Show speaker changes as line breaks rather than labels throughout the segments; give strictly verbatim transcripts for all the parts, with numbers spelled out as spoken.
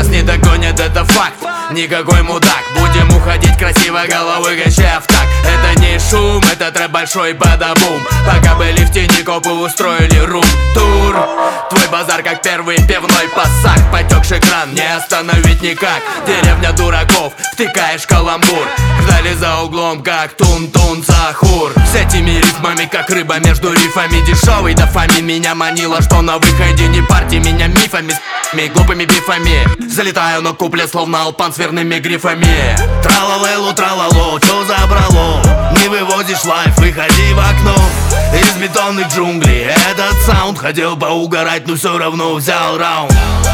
не догонит, это факт. Никакой мудак, будем уходить красиво, головы качая в такт. Это не шум, это трэп большой бадабум. Пока были в тени, копы устроили рум-тур. Твой базар как первый пивной пассак. Потекший кран, не остановить никак. Деревня дураков, втыкаешь каламбур. Ждали за углом, как тун-тун сахур. С этими рифмами, как рыба между рифами. Дешевый дофамин меня манило, что на выходе не парьте меня мифами, с***ми, глупыми бифами. Залетаю на куплет, словно алпан с верными грифами. Тралалелу, тралало, чё забрало? Не выводишь лайф, выходи в окно. Из бетонных джунглей этот саунд. Хотел поугарать, но все равно взял раунд.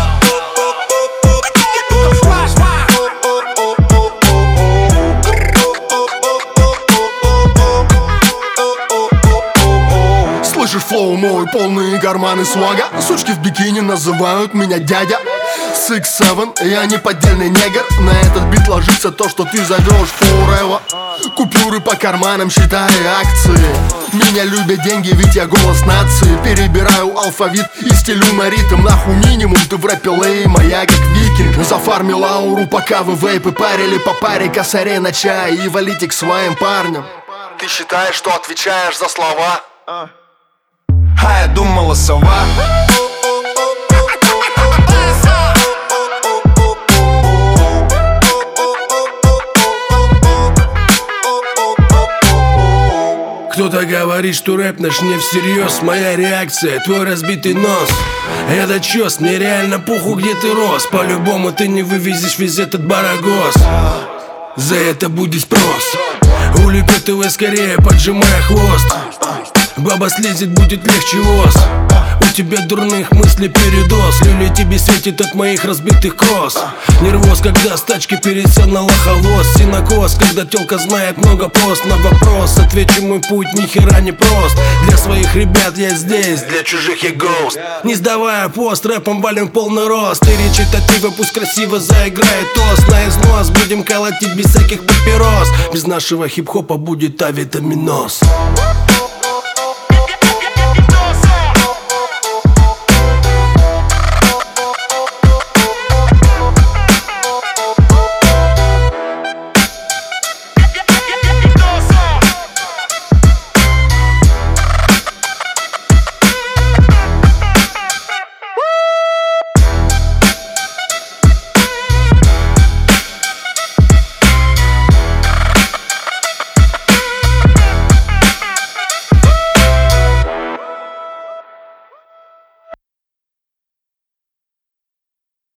Слышишь флоу мой, полные карманы свага. Сучки в бикини называют меня дядя. Six Seven, я не поддельный негр. На этот бит ложится то, что ты зовешь forever. Купюры по карманам, считая акции. Меня любят деньги, ведь я голос нации. Перебираю алфавит и стелю на ритм. Нахуй минимум, ты в рэпе лейма, я как викинг. Зафармил ауру, пока вы вейпы парили по паре косарей на чай и валите к своим парням. Ты считаешь, что отвечаешь за слова? А я думала, сова.
Кто-то говорит, что рэп наш не всерьез. Моя реакция, твой разбитый нос. Это чёс, мне реально похуй, где ты рос. По-любому ты не вывезешь весь этот барагоз. За это будет спрос. Улепетывай скорее, поджимая хвост. Баба слезет, будет легче воз. У тебя дурных мыслей передоз. Люля тебе светит от моих разбитых кросс. Нервоз, когда с тачки пересел на лоховоз. Синокос, когда тёлка знает много пост. На вопрос отвечу, мой путь ни хера не прост. Для своих ребят я здесь, для чужих я гоуст. Не сдавая пост, рэпом валим полный рост. И речитативы пусть красиво заиграет тост. На износ будем колотить без всяких папирос. Без нашего хип-хопа будет авитаминоз.